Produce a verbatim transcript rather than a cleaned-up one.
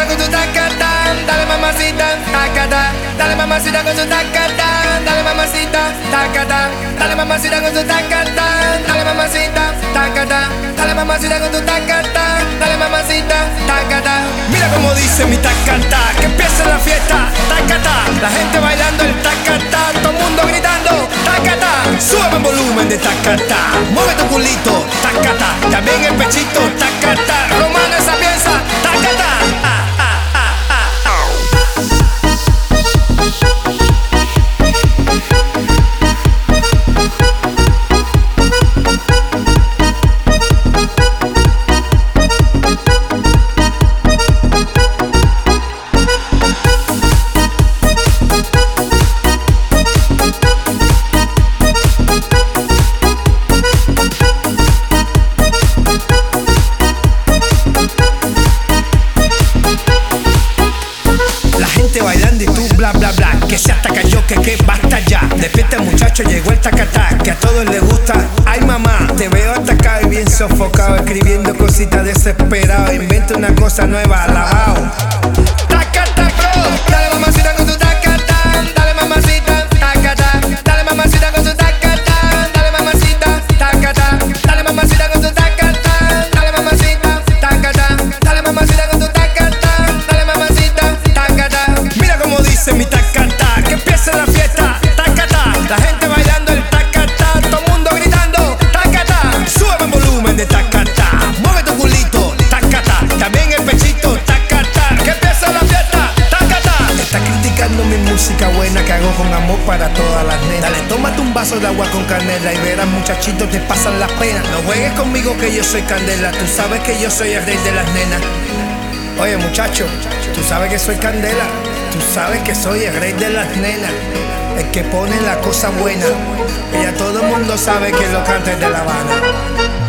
con tu tacatán, dale mamacita, tacatá, dale mamacita con tu tacatán, dale mamacita, tacatá, dale mamacita con tu tacatán, dale mamacita, tacatá, dale mamacita con tu tacatán, dale mamacita, tacatá. Mira como dice mi tacatá, que empieza la fiesta, tacatá, la gente bailando el tacatá, todo el mundo gritando, tacatá, sube el volumen de tacatá, mueve tu culito, tacatá, también el pechito, tacatá, romano esa pieza, tacatá. Ah, ah, ah, ah, ah. Bailando y tú bla bla bla, que se hasta cayó, que que basta ya. Despierta muchacho, llegó el tacatá, que a todos les gusta. Ay mamá, te veo atacado y bien sofocado, escribiendo cositas desesperado. Inventa una cosa nueva, alabao. Tacatá, bro, dale mamacita con tu tacatá, dale mamacita, tacatá, dale mamacita con tu tacatá, dale mamacita, tacatá, dale mamacita con tu tacatá, dale mamacita, tacatá, dale mamacita con tu tacatá, dale mamacita, tacatá. Mira como dice mi tacatá, que empieza la fiesta, tacatá, la gente bailando el tacatá, todo el mundo gritando, tacatá, sube el volumen de tacatá, mueve tu culito, tacatá, también el pechito, tacatá, que empieza la fiesta, tacatá. Está criticando mi música buena que hago con amor para todas las nenas. Dale, tómate un vaso de agua con canela y verás muchachitos te pasan las penas. No juegues conmigo que yo soy candela, tú sabes que yo soy el rey de las nenas. Oye muchacho, tú sabes que soy candela, tú sabes que soy el rey de las nenas, el que pone la cosa buena, y ya todo el mundo sabe que lo canta es de La Habana.